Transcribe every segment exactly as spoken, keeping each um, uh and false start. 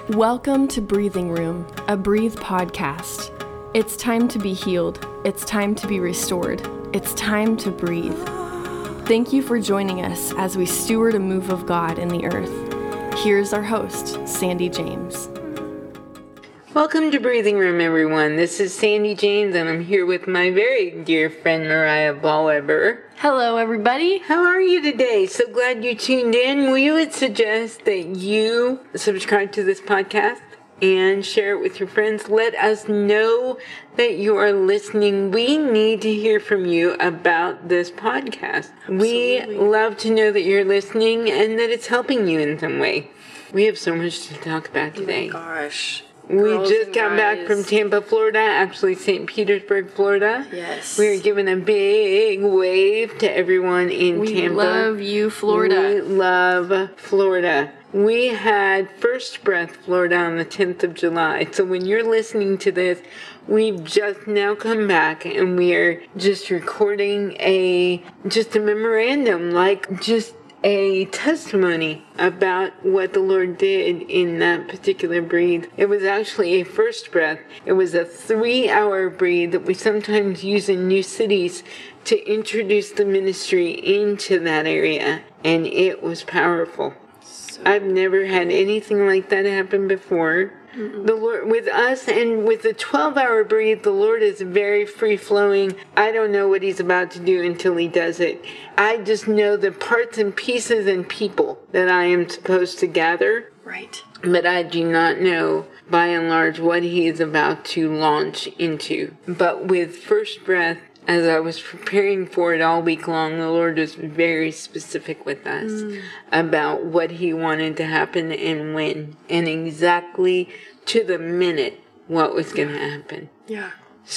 Welcome to Breathing Room, a Breathe podcast. It's time to be healed. It's time to be restored. It's time to breathe. Thank you for joining us as we steward a move of God in the earth. Here's our host, Sandy James. Welcome to Breathing Room, everyone. This is Sandy James, and I'm here with my very dear friend, Mariah Ballweber. Hello, everybody. How are you today? So glad you tuned in. We would suggest that you subscribe to this podcast and share it with your friends. Let us know that you are listening. We need to hear from you about this podcast. Absolutely. We love to know that you're listening and that it's helping you in some way. We have so much to talk about today. Oh my gosh. We Girls just and got guys. back from Tampa, Florida, actually Saint Petersburg, Florida. Yes. We are giving a big wave to everyone in We Tampa. love you, Florida. We love Florida. We had First Breath Florida on the tenth of July. So when you're listening to this, we've just now come back and we are just recording a, just a memorandum, like just a testimony about what the Lord did in that particular breathe. It was actually a first breath. It was a three-hour breathe that we sometimes use in new cities to introduce the ministry into that area, and it was powerful. So I've never had anything like that happen before. Mm-mm. The Lord with us, and with the twelve-hour breathe, the Lord is very free-flowing. I don't know what He's about to do until He does it. I just know the parts and pieces and people that I am supposed to gather. Right. But I do not know, by and large, what He is about to launch into. But with First Breath, as I was preparing for it all week long, the Lord was very specific with us mm. about what He wanted to happen and when, and exactly to the minute what was going to happen. Yeah.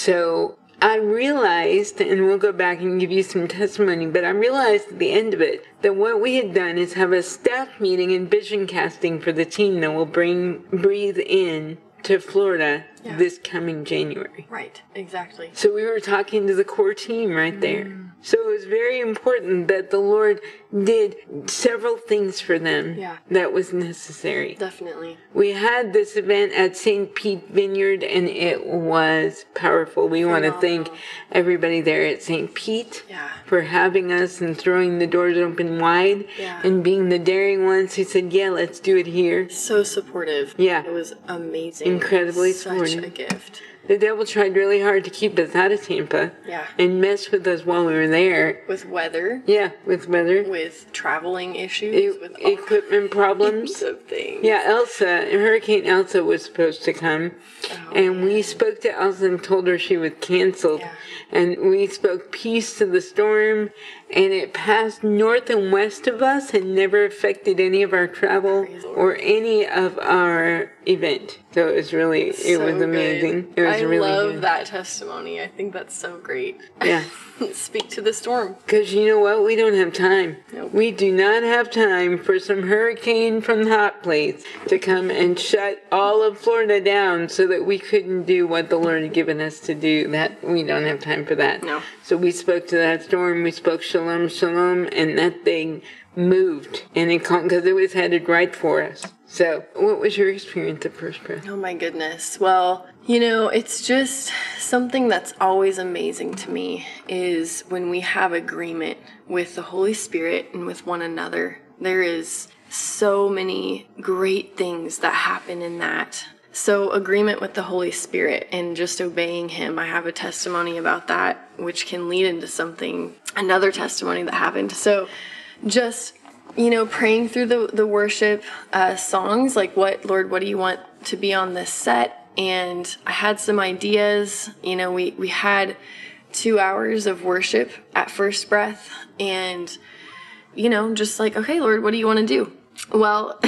So I realized, and we'll go back and give you some testimony, but I realized at the end of it that what we had done is have a staff meeting and vision casting for the team that will bring Breathe in to Florida yeah. this coming January. Right, exactly. So we were talking to the core team right there. Mm. So it was very important that the Lord did several things for them yeah. that was necessary. Definitely. We had this event at Saint Pete Vineyard, and it was powerful. We Phenomenal. want to thank everybody there at Saint Pete yeah. for having us and throwing the doors open wide yeah. and being the daring ones who said, yeah, let's do it here. So supportive. Yeah. It was amazing. Incredibly Such supportive. a gift. The devil tried really hard to keep us out of Tampa. Yeah. And mess with us while we were there. With weather. Yeah, with weather. With traveling issues. E- with equipment problems. Of things. Yeah, Elsa, Hurricane Elsa was supposed to come. Oh, and man. we spoke to Elsa and told her she was canceled. Yeah. And we spoke peace to the storm. And it passed north and west of us and never affected any of our travel or any of our event. So it was really, so it was amazing. Good. It was I really love good. that testimony. I think that's so great. Yeah. Speak to the storm. Because you know what? We don't have time. Nope. We do not have time for some hurricane from the hot place to come and shut all of Florida down so that we couldn't do what the Lord had given us to do. That we don't have time for that. No. So we spoke to that storm. We spoke shalom, shalom, and that thing moved. And it because it was headed right for us. So, what was your experience at First Breath? Oh my goodness. Well, you know, it's just something that's always amazing to me is when we have agreement with the Holy Spirit and with one another. There is so many great things that happen in that. So agreement with the Holy Spirit and just obeying Him. I have a testimony about that, which can lead into something, another testimony that happened. So just, you know, praying through the, the worship uh, songs, like what, Lord, what do you want to be on this set? And I had some ideas. You know, we, we had two hours of worship at First Breath and, you know, just like, okay, Lord, what do you want to do? Well,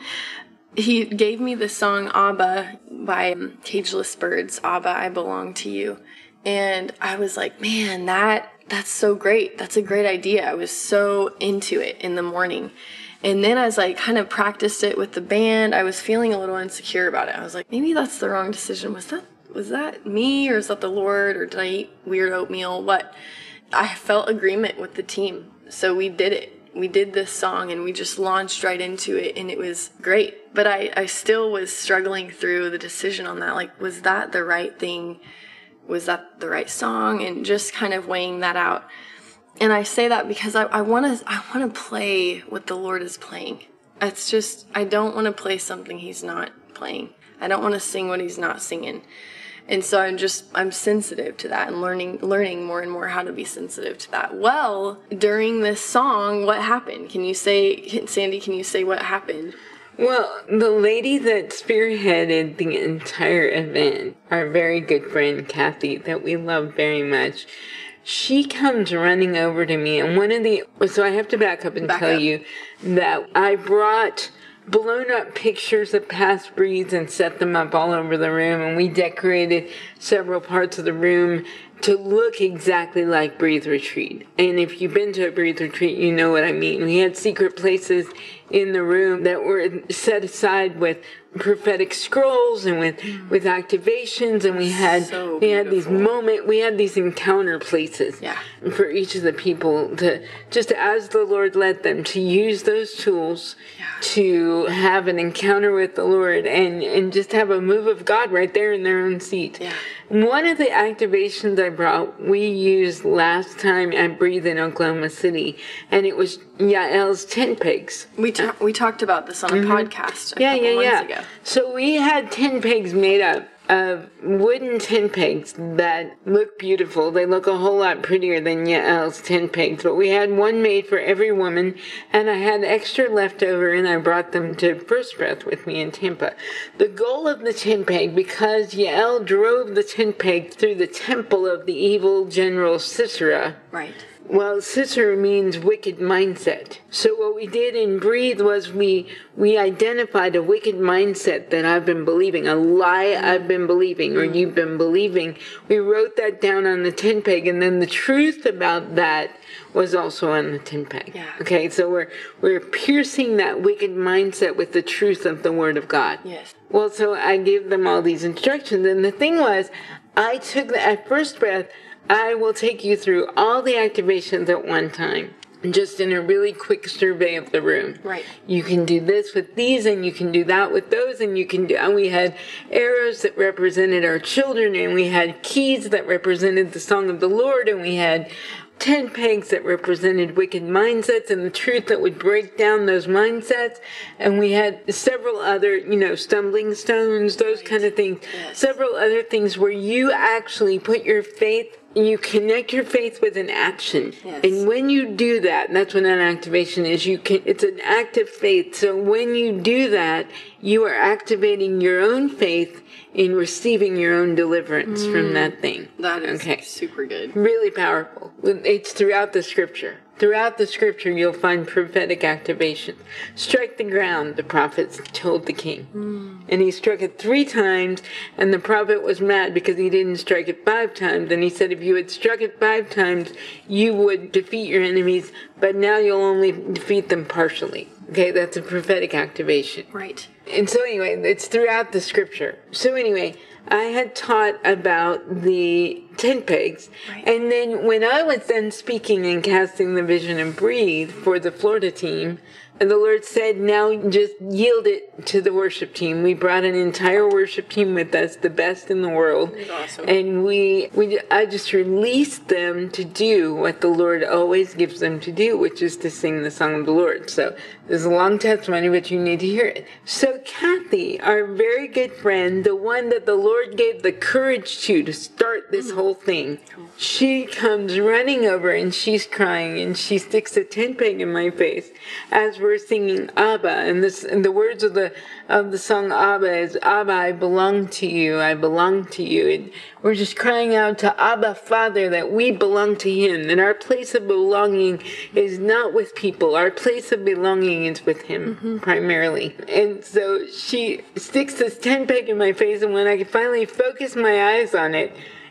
He gave me the song Abba by Cageless Birds, Abba, I Belong to You. And I was like, man, that that's so great. That's a great idea. I was so into it in the morning. And then as I kind of practiced it with the band, I was feeling a little insecure about it. I was like, maybe that's the wrong decision. Was that was that me or is that the Lord or did I eat weird oatmeal? What? I felt agreement with the team. So we did it. we did this song and we just launched right into it and it was great. But I, I still was struggling through the decision on that. Like, was that the right thing? Was that the right song? And just kind of weighing that out. And I say that because I, I want to I want to play what the Lord is playing. It's just, I don't want to play something he's not playing. I don't want to sing what he's not singing. And so I'm just, I'm sensitive to that and learning learning more and more how to be sensitive to that. Well, during this song, what happened? Can you say, Sandy, can you say what happened? Well, the lady that spearheaded the entire event, our very good friend Kathy, that we love very much, she comes running over to me, and one of the, so I have to back up and back tell up. you that I brought blown up pictures of past breeds and set them up all over the room, and we decorated several parts of the room to look exactly like Breathe Retreat. And if you've been to a Breathe Retreat, you know what I mean. We had secret places in the room that were set aside with prophetic scrolls and with mm. with activations, and we had so we had these moment we had these encounter places yeah. for each of the people to just as the Lord led them to use those tools yeah. to have an encounter with the Lord and and just have a move of God right there in their own seat. Yeah. One of the activations I brought, we used last time at Breathe in Oklahoma City, and it was Yael's tent pegs. We ta- we talked about this on a mm-hmm. podcast a yeah, couple yeah, months yeah. ago. So we had tent pegs made up of wooden tent pegs that look beautiful. They look a whole lot prettier than Yael's tent pegs, but we had one made for every woman, and I had extra left over, and I brought them to First Breath with me in Tampa. The goal of the tent peg, because Yael drove the tent peg through the temple of the evil general Sisera. Right. Well, Sisera means wicked mindset. So what we did in Breathe was we we identified a wicked mindset that I've been believing, a lie I've been believing, or you've been believing. We wrote that down on the tent peg, and then the truth about that was also on the tent peg. Yeah. Okay, so we're we're piercing that wicked mindset with the truth of the Word of God. Yes. Well, so I gave them all these instructions, and the thing was, I took the, at First Breath, I will take you through all the activations at one time, just in a really quick survey of the room. Right. You can do this with these, and you can do that with those, and you can do, and we had arrows that represented our children, and we had keys that represented the song of the Lord, and we had tent pegs that represented wicked mindsets and the truth that would break down those mindsets. And we had several other, you know, stumbling stones, those right. kind of things. Yes. Several other things where you actually put your faith, you connect your faith with an action. Yes. And when you do that, and that's what an activation is, you can, it's an active faith. So when you do that, you are activating your own faith in receiving your own deliverance mm, from that thing. That is okay. super good. Really powerful. It's throughout the scripture. Throughout the scripture, you'll find prophetic activations. Strike the ground, the prophets told the king. Mm. And he struck it three times, and the prophet was mad because he didn't strike it five times. And he said, if you had struck it five times, you would defeat your enemies, but now you'll only defeat them partially. Okay, that's a prophetic activation. Right. And so anyway, it's throughout the scripture. So anyway, I had taught about the tent pegs. Right. And then when I was then speaking and casting the vision and Breathe for the Florida team, and the Lord said, now just yield it to the worship team. We brought an entire worship team with us, the best in the world. Awesome. And we, we, I just released them to do what the Lord always gives them to do, which is to sing the song of the Lord. So there's a long testimony, but you need to hear it. So Kathy, our very good friend, the one that the Lord gave the courage to, to start this mm-hmm. whole thing, she comes running over and she's crying and she sticks a tent peg in my face as we're singing Abba, and this and the words of the of the song Abba is, Abba, I belong to you, I belong to you. And we're just crying out to Abba Father that we belong to him, and our place of belonging is not with people. Our place of belonging is with him, mm-hmm. primarily. And so she sticks this tent peg in my face, and when I finally focus my eyes on it,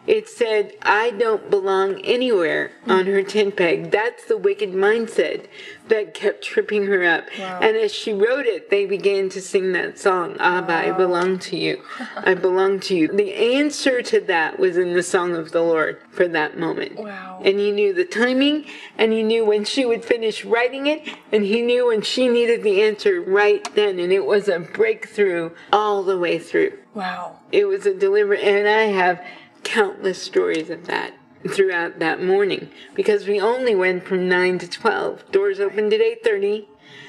It said, I don't belong anywhere on her tent peg. That's the wicked mindset that kept tripping her up. Wow. And as she wrote it, they began to sing that song, Abba, wow. I belong to you. I belong to you. The answer to that was in the song of the Lord for that moment. Wow. And he knew the timing, and he knew when she would finish writing it, and he knew when she needed the answer right then. And it was a breakthrough all the way through. Wow. It was a deliverance, and I have countless stories of that throughout that morning, because we only went from nine to twelve. Doors opened at eight thirty.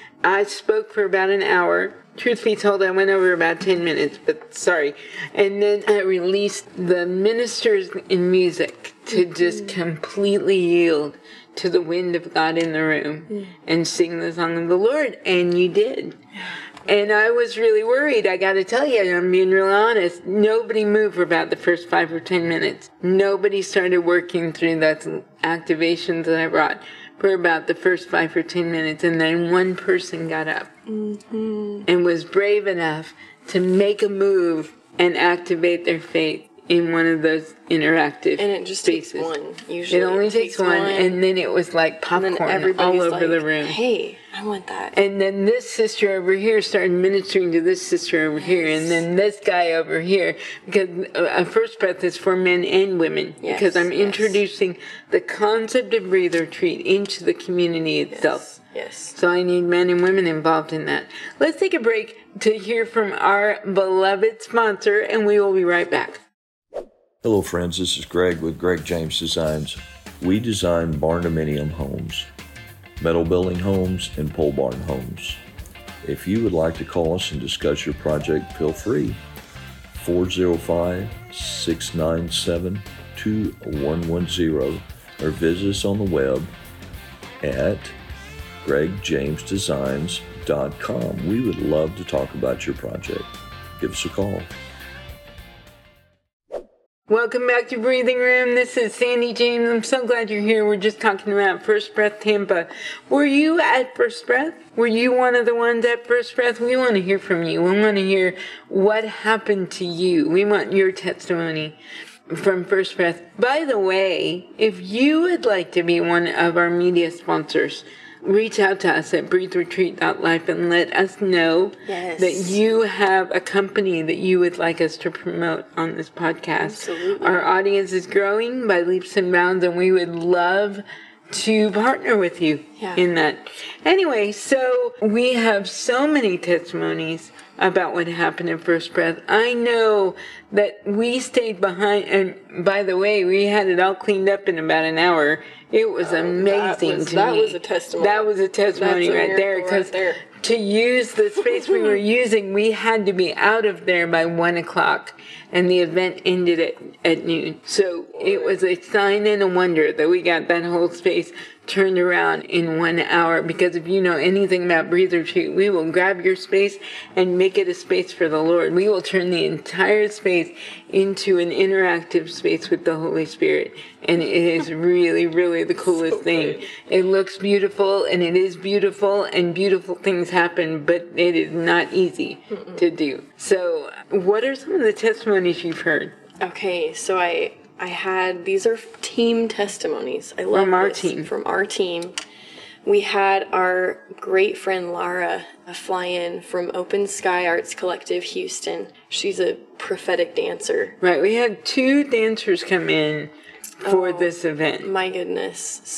I spoke for about an hour. Truth be told, I went over about ten minutes, but sorry. And then I released the ministers in music to mm-hmm. just completely yield to the wind of God in the room mm. and sing the song of the Lord, and you did. And I was really worried, I gotta tell you, I'm being real honest. Nobody moved for about the first five or ten minutes. Nobody started working through those activations that I brought for about the first five or ten minutes. And then one person got up mm-hmm. and was brave enough to make a move and activate their faith in one of those interactive and it just spaces. Takes one usually. It only it takes, takes one, one, and then it was like popcorn all over like, the room. Hey, I want that. And then this sister over here started ministering to this sister over yes. here, and then this guy over here, because uh, First Breath is for men and women, yes. because I'm yes. introducing the concept of Breathe Retreat into the community itself. Yes. Yes. So I need men and women involved in that. Let's take a break to hear from our beloved sponsor, and we will be right back. Hello friends, this is Greg with Greg James Designs. We design barn-dominium homes, metal building homes, and pole barn homes. If you would like to call us and discuss your project, feel free. four oh five, six nine seven, two one one zero or visit us on the web at greg james designs dot com. We would love to talk about your project. Give us a call. Welcome back to Breathing Room. This is Sandy James. I'm so glad you're here. We're just talking about First Breath Tampa. Were you at First Breath? Were you one of the ones at First Breath? We want to hear from you. We want to hear what happened to you. We want your testimony from First Breath. By the way, if you would like to be one of our media sponsors, reach out to us at breathe retreat dot life and let us know yes. that you have a company that you would like us to promote on this podcast. Absolutely. Our audience is growing by leaps and bounds, and we would love to partner with you yeah. in that. Anyway, so we have so many testimonies about what happened in First Breath. I know that we stayed behind, and by the way, we had it all cleaned up in about an hour. It was oh, amazing that was, to that me. That was a testimony. That was a testimony That's a right there, because right to use the space we were using, we had to be out of there by one o'clock, and the event ended at, at noon. So it was a sign and a wonder that we got that whole space turned around in one hour, because if you know anything about Breathe Retreat, we will grab your space and make it a space for the Lord. We will turn the entire space into an interactive space with the Holy Spirit, and it is really, really the coolest so thing. Great. It looks beautiful, and it is beautiful, and beautiful things happen, but it is not easy Mm-mm. to do. So what are some of the testimonies you've heard? Okay, so I... I had, these are team testimonies. I love From our this. team. From our team. We had our great friend Lara fly in from Open Sky Arts Collective, Houston. She's a prophetic dancer. Right, we had two dancers come in for oh, this event. My goodness,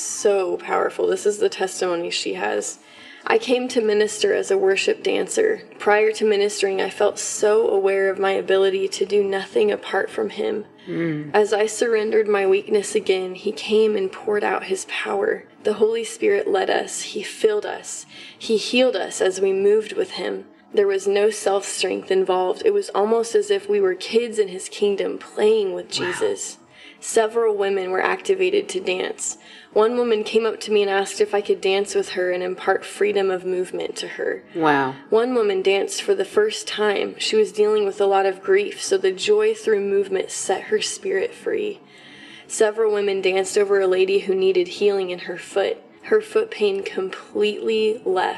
so powerful. This is the testimony she has. I came to minister as a worship dancer. Prior to ministering, I felt so aware of my ability to do nothing apart from Him. Mm. As I surrendered my weakness again, He came and poured out His power. The Holy Spirit led us. He filled us. He healed us as we moved with Him. There was no self-strength involved. It was almost as if we were kids in His kingdom playing with Jesus. Wow. Several women were activated to dance. One woman came up to me and asked if I could dance with her and impart freedom of movement to her. Wow. One woman danced for the first time. She was dealing with a lot of grief, so the joy through movement set her spirit free. Several women danced over a lady who needed healing in her foot. Her foot pain completely left.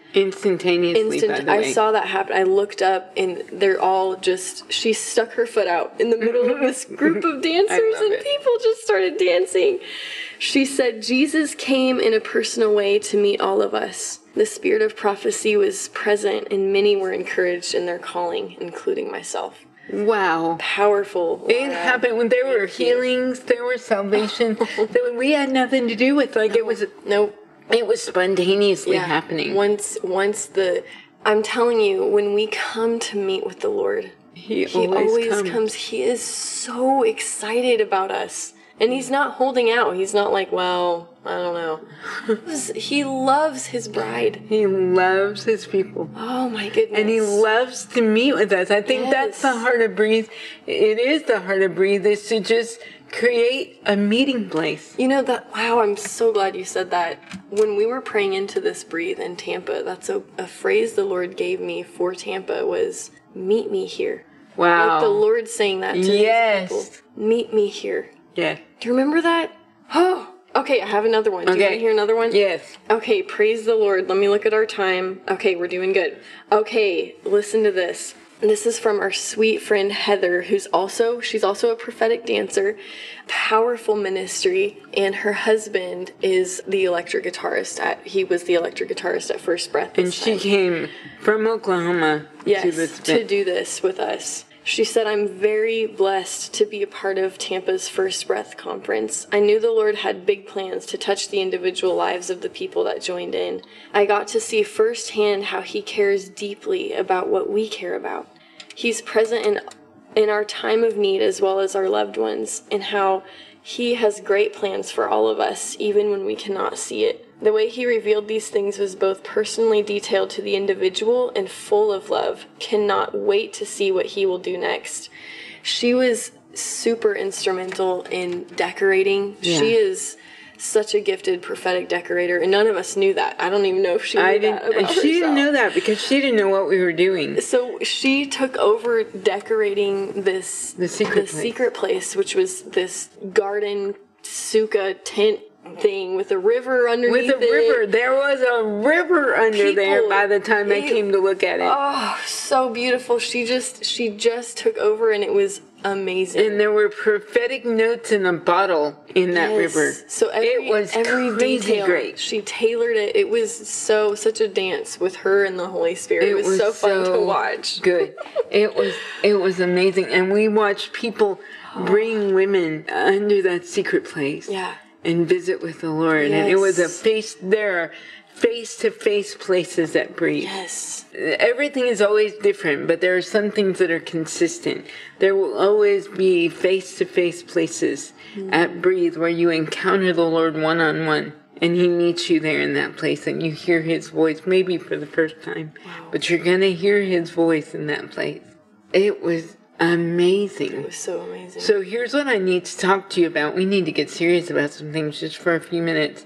Instantaneously, Instant. by the I way. saw that happen. I looked up, and they're all just. She stuck her foot out in the middle of this group of dancers, and it. people just started dancing. She said, "Jesus came in a personal way to meet all of us. The spirit of prophecy was present, and many were encouraged in their calling, including myself." Wow. Powerful. It Laura. happened when there were Thank you. healings, there was salvation that we had nothing to do with. Like it was, Nope. it was spontaneously Yeah. happening. Once, once the, I'm telling you, when we come to meet with the Lord, He, He always, always comes. comes. He is so excited about us. And he's not holding out. He's not like, well, I don't know. He loves his bride. He loves his people. Oh my goodness. And he loves to meet with us. I think that's the Yes. heart of Breathe. It is the heart of Breathe, is to just create a meeting place. You know that, wow, I'm so glad you said that. When we were praying into this Breathe in Tampa, that's a, a phrase the Lord gave me for Tampa was, meet me here. Wow. Like the Lord saying that to Yes. his people. Meet me here. Yeah. Do you remember that? Oh, okay, I have another one. Do you Okay. want to hear another one? Yes. Okay, praise the Lord. Let me look at our time. Okay, we're doing good. Okay, listen to this. This is from our sweet friend Heather, who's also, she's also a prophetic dancer, powerful ministry, and her husband is the electric guitarist at, he was the electric guitarist at First Breath. And this she time. came from Oklahoma Yes, to this to do this with us. She said, I'm very blessed to be a part of Tampa's First Breath conference. I knew the Lord had big plans to touch the individual lives of the people that joined in. I got to see firsthand how he cares deeply about what we care about. He's present in, in our time of need as well as our loved ones, and how he has great plans for all of us, even when we cannot see it. The way he revealed these things was both personally detailed to the individual and full of love. Cannot wait to see what he will do next. She was super instrumental in decorating. Yeah. She is such a gifted prophetic decorator, and none of us knew that. I don't even know if she knew I that didn't. about She didn't herself. know that because she didn't know what we were doing. So she took over decorating this The secret the place. secret place, which was this garden sukkah tent thing with a river underneath With a it. river, there was a river under there People- by the time I it- came to look at it. Oh, so beautiful. She just she just took over, and it was amazing. And there were prophetic notes in a bottle in that Yes. river. So every, it was every crazy detail, great. she tailored it. It was so such a dance with her and the Holy Spirit. It, was, so fun to watch. Good. It was it was amazing, and we watched people bring women under that secret place. Yeah. And visit with the Lord, and it was a Yes. face. There are face-to-face places that breathe. Yes. Everything is always different, but there are some things that are consistent. There will always be face-to-face places Mm-hmm. at Breathe where you encounter the Lord one-on-one, and He meets you there in that place, and you hear His voice, maybe for the first time, Wow. but you're going to hear His voice in that place. It was amazing. It was so amazing. So here's what I need to talk to you about. We need to get serious about some things just for a few minutes.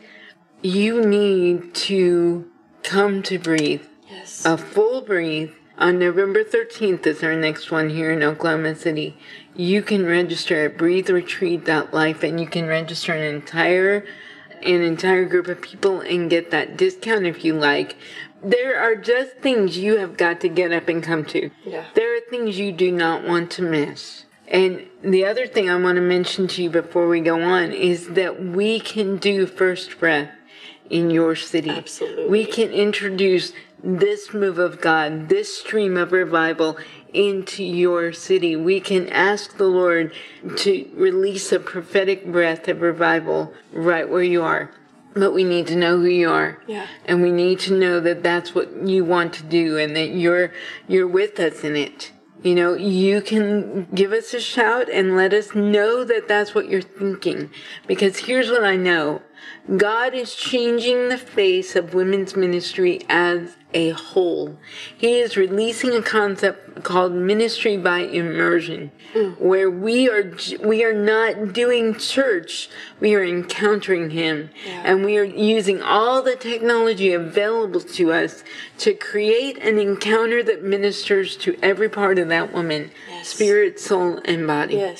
You need to come to Breathe. yes. A full Breathe. On November thirteenth is our next one here in Oklahoma City. You can register at breathe retreat dot life, and you can register an entire an entire group of people and get that discount if you like. There are just things you have got to get up and come to. Yeah. There are things you do not want to miss. And the other thing I want to mention to you before we go on is that we can do First Breath in your city. Absolutely. We can introduce this move of God, this stream of revival into your city. We can ask the Lord to release a prophetic breath of revival right where you are. But we need to know who you are. Yeah. And we need to know that that's what you want to do and that you're you're with us in it. You know, you can give us a shout and let us know that that's what you're thinking. Because here's what I know. God is changing the face of women's ministry as a whole. He is releasing a concept called ministry by immersion, mm. where we are we are not doing church, we are encountering Him, yeah. and we are using all the technology available to us to create an encounter that ministers to every part of that woman, yes. spirit, soul, and body. Yes.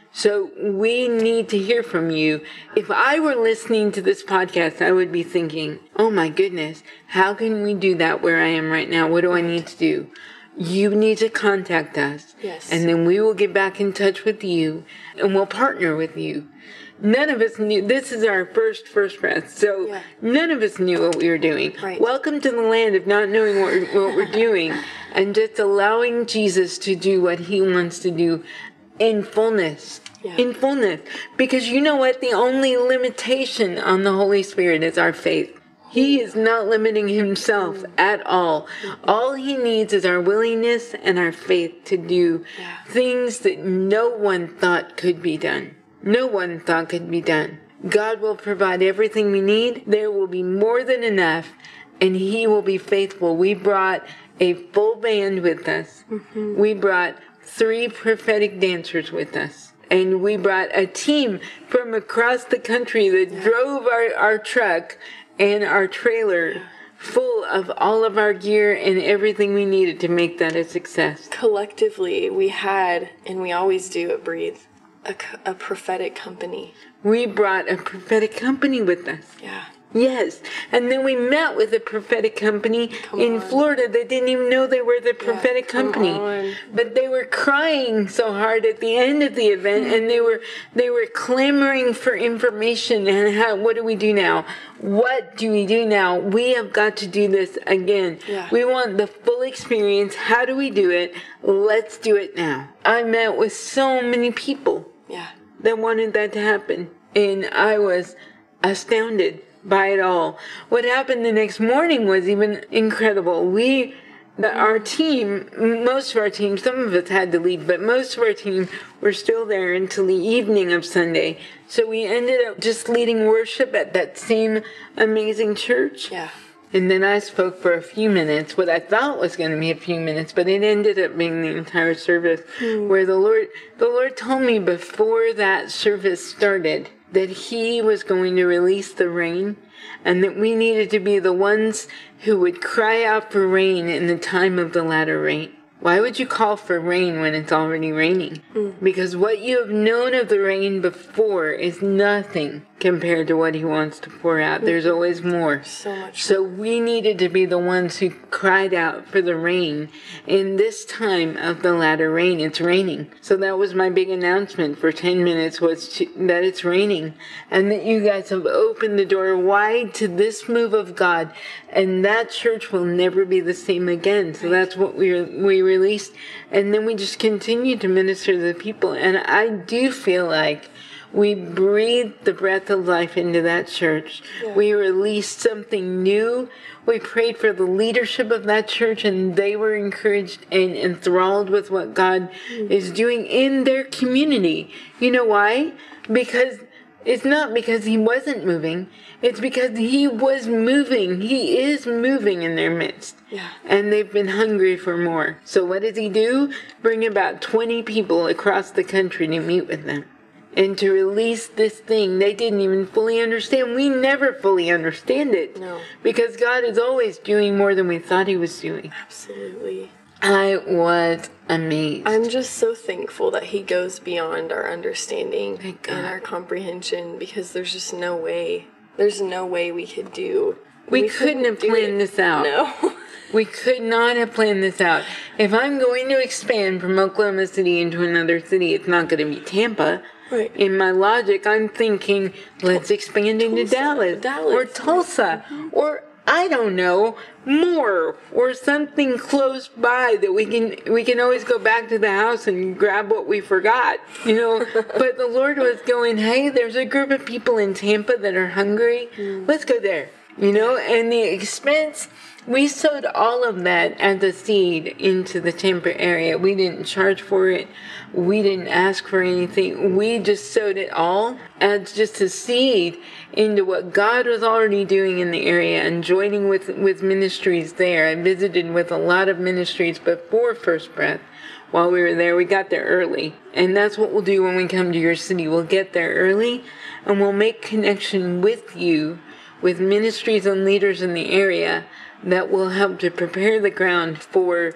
So we need to hear from you. If I were listening to this podcast, I would be thinking, oh my goodness, how can we do that where I am right now? What do I need to do? You need to contact us. Yes. And then we will get back in touch with you and we'll partner with you. None of us knew, this is our first First Breath, so yeah. none of us knew what we were doing. Right. Welcome to the land of not knowing what we're, what we're doing and just allowing Jesus to do what he wants to do in fullness. Yeah. In fullness. Because you know what? The only limitation on the Holy Spirit is our faith. He is not limiting himself at all. All he needs is our willingness and our faith to do yeah. things that no one thought could be done. No one thought could be done. God will provide everything we need. There will be more than enough, and he will be faithful. We brought a full band with us. Mm-hmm. We brought three prophetic dancers with us. And we brought a team from across the country that yeah. drove our, our truck and our trailer full of all of our gear and everything we needed to make that a success. Collectively, we had, and we always do at Breathe, a, a prophetic company. We brought a prophetic company with us. Yeah. Yes. And then we met with a prophetic company Come in on. Florida. They didn't even know they were the prophetic yeah, come company. on. But they were crying so hard at the end of the event and they were they were clamoring for information and how what do we do now? What do we do now? We have got to do this again. Yeah. We want the full experience. How do we do it? Let's do it now. I met with so many people Yeah. that wanted that to happen. And I was astounded by it all. What happened the next morning was even incredible. We, the, our team, most of our team, some of us had to leave, but most of our team were still there until the evening of Sunday. So we ended up just leading worship at that same amazing church. Yeah. And then I spoke for a few minutes, what I thought was going to be a few minutes, but it ended up being the entire service, mm. where the Lord, the Lord told me before that service started that he was going to release the rain and that we needed to be the ones who would cry out for rain in the time of the latter rain. Why would you call for rain when it's already raining? Mm. Because what you have known of the rain before is nothing compared to what he wants to pour out. Mm. There's always more. So much. So we needed to be the ones who cried out for the rain. In this time of the latter rain, it's raining. So that was my big announcement for ten minutes was to, that it's raining. And that you guys have opened the door wide to this move of God. And that church will never be the same again. So that's what we we released. And then we just continued to minister to the people. And I do feel like we breathed the breath of life into that church. Yeah. We released something new. We prayed for the leadership of that church, and they were encouraged and enthralled with what God mm-hmm. is doing in their community. You know why? Because it's not because he wasn't moving. It's because he was moving. He is moving in their midst. Yeah. And they've been hungry for more. So what does he do? Bring about twenty people across the country to meet with them. And to release this thing they didn't even fully understand. We never fully understand it. No. Because God is always doing more than we thought he was doing. Absolutely. I was amazed. I'm just so thankful that he goes beyond our understanding Thank God. and our comprehension, because there's just no way. There's no way we could do. We, we couldn't, couldn't have planned this out. No. We could not have planned this out. If I'm going to expand from Oklahoma City into another city, it's not going to be Tampa. Right. In my logic, I'm thinking, let's expand into Tulsa, Dallas, Dallas or Tulsa, mm-hmm. or I don't know, more, or something close by that we can we can always go back to the house and grab what we forgot, you know. But the Lord was going, hey, there's a group of people in Tampa that are hungry. Mm. Let's go there, you know. And the expense, we sowed all of that as a seed into the Tampa area. We didn't charge for it. We didn't ask for anything. We just sowed it all as just a seed into what God was already doing in the area and joining with, with ministries there. I visited with a lot of ministries before First Breath. While we were there, we got there early. And that's what we'll do when we come to your city. We'll get there early and we'll make connection with you, with ministries and leaders in the area that will help to prepare the ground for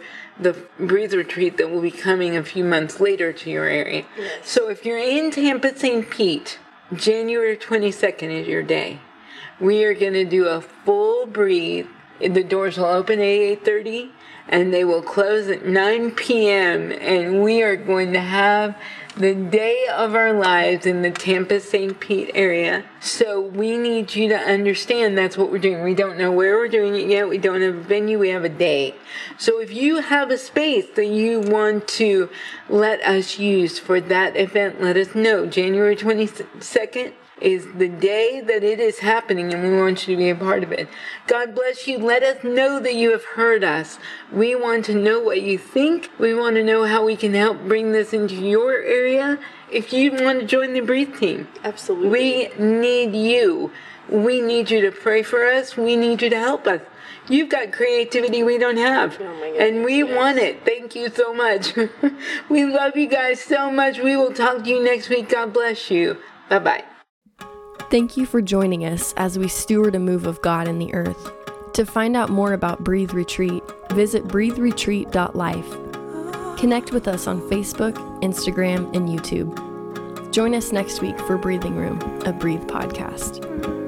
the Breathe Retreat that will be coming a few months later to your area. Yes. So if you're in Tampa Saint Pete, January twenty-second is your day. We are going to do a full breathe. The doors will open at eight thirty and they will close at nine p.m. and we are going to have the day of our lives in the Tampa Saint Pete area. So we need you to understand that's what we're doing. We don't know where we're doing it yet. We don't have a venue. We have a day. So if you have a space that you want to let us use for that event, let us know. January twenty-second is the day that it is happening, and we want you to be a part of it. God bless you. Let us know that you have heard us. We want to know what you think. We want to know how we can help bring this into your area. If you want to join the Breathe team, Absolutely. we need you. We need you to pray for us. We need you to help us. You've got creativity we don't have. Oh my goodness, and we yes. want it. Thank you so much. We love you guys so much. We will talk to you next week. God bless you. Bye-bye. Thank you for joining us as we steward a move of God in the earth. To find out more about Breathe Retreat, visit breathe retreat dot life. Connect with us on Facebook, Instagram, and YouTube. Join us next week for Breathing Room, a Breathe podcast.